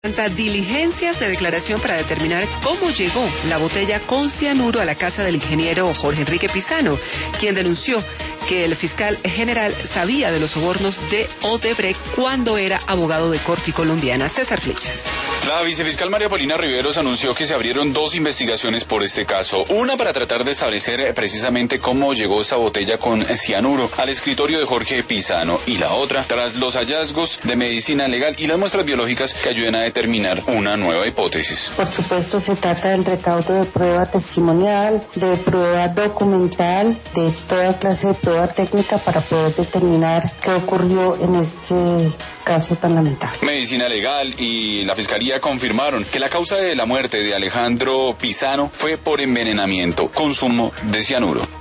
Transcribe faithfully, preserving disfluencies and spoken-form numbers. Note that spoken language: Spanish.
Diligencias de declaración para determinar cómo llegó la botella con cianuro a la casa del ingeniero Jorge Enrique Pizano, quien denunció que el fiscal general sabía de los sobornos de Odebrecht cuando era abogado de corte colombiana. César Flechas. La vicefiscal María Paulina Riveros anunció que se abrieron dos investigaciones por este caso. Una para tratar de establecer precisamente cómo llegó esa botella con cianuro al escritorio de Jorge Pizano, y la otra tras los hallazgos de medicina legal y las muestras biológicas que ayuden a determinar una nueva hipótesis. Por supuesto, se trata del recaudo de prueba testimonial, de prueba documental, de toda clase de prueba técnica para poder determinar qué ocurrió en este caso tan lamentable. Medicina legal y la fiscalía confirmaron que la causa de la muerte de Alejandro Pizano fue por envenenamiento, consumo de cianuro.